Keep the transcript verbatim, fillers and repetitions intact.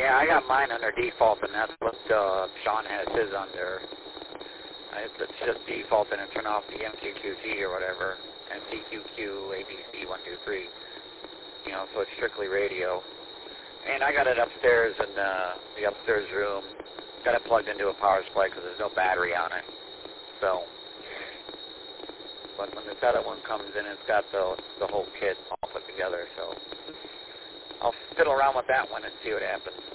Yeah, I got mine under default, and that's what uh, Sean has his under. It's, it's just default, and turn off the M Q Q T or whatever, and C Q Q, A B C, one, two, three. You know, so it's strictly radio. And I got it upstairs in uh, the upstairs room. Got it plugged into a power supply because there's no battery on it. So, but when this other one comes in, it's got the the whole kit all put together. So I'll fiddle around with that one and see what happens.